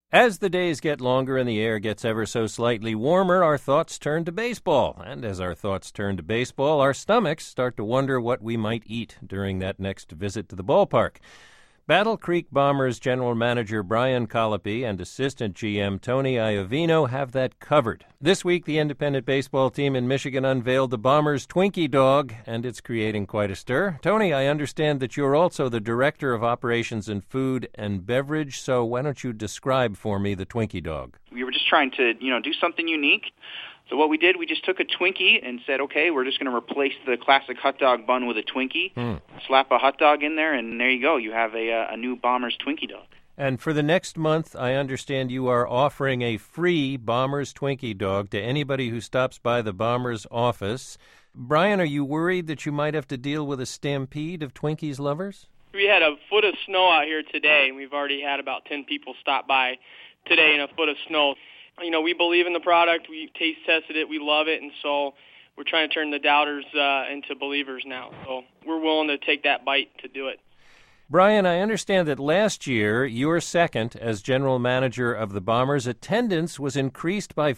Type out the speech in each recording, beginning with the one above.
As the days get longer and the air gets ever so slightly warmer, our thoughts turn to baseball. And as our thoughts turn to baseball, our stomachs start to wonder what we might eat during that next visit to the ballpark. Battle Creek Bombers general manager Brian Colopy and assistant GM Tony Iovino have that covered. This week, the independent baseball team in Michigan unveiled the Bombers Twinkie Dog, and it's creating quite a stir. Tony, I understand that you're also the director of operations in food and beverage, so why don't you describe for me the Twinkie Dog? We were just trying to, do something unique. So what we did, we just took a Twinkie and said, okay, we're just going to replace the classic hot dog bun with a Twinkie, slap a hot dog in there, and there you go. You have a new Bombers Twinkie Dog. And for the next month, I understand you are offering a free Bombers Twinkie Dog to anybody who stops by the Bombers office. Brian, are you worried that you might have to deal with a stampede of Twinkies lovers? We had a foot of snow out here today, and we've already had about 10 people stop by today in a foot of snow. We believe in the product. We taste tested it. We love it. And so we're trying to turn the doubters into believers now. So we're willing to take that bite to do it. Brian, I understand that last year, your second as general manager of the Bombers, attendance was increased by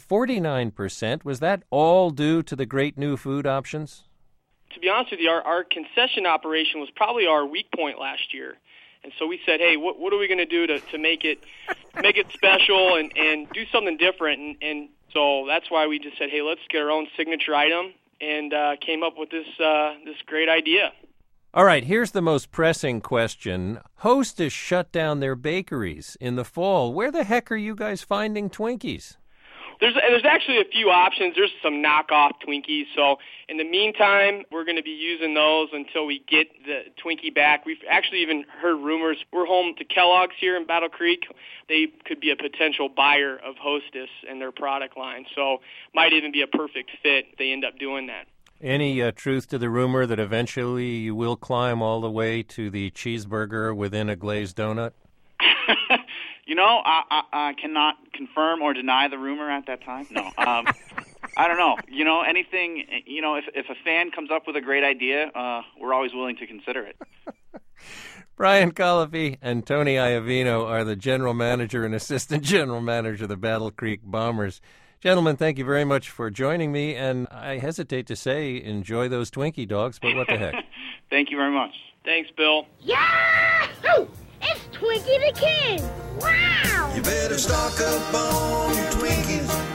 49%. Was that all due to the great new food options? To be honest with you, our concession operation was probably our weak point last year. And so we said, hey, what are we going to do to make it special and do something different? And so that's why we just said, hey, let's get our own signature item, and came up with this great idea. All right, here's the most pressing question. Hostess shut down their bakeries in the fall. Where the heck are you guys finding Twinkies? There's actually a few options. There's some knockoff Twinkies. So in the meantime, we're going to be using those until we get the Twinkie back. We've actually even heard rumors. We're home to Kellogg's here in Battle Creek. They could be a potential buyer of Hostess and their product line. So might even be a perfect fit if they end up doing that. Any truth to the rumor that eventually you will climb all the way to the cheeseburger within a glazed donut? I cannot confirm or deny the rumor at that time. No. I don't know. Anything, if a fan comes up with a great idea, we're always willing to consider it. Brian Colopy and Tony Iovino are the general manager and assistant general manager of the Battle Creek Bombers. Gentlemen, thank you very much for joining me, and I hesitate to say enjoy those Twinkie dogs, but what the heck. Thank you very much. Thanks, Bill. Yahoo! It's Twinkie the King! Wow! You better stock up on your Twinkies.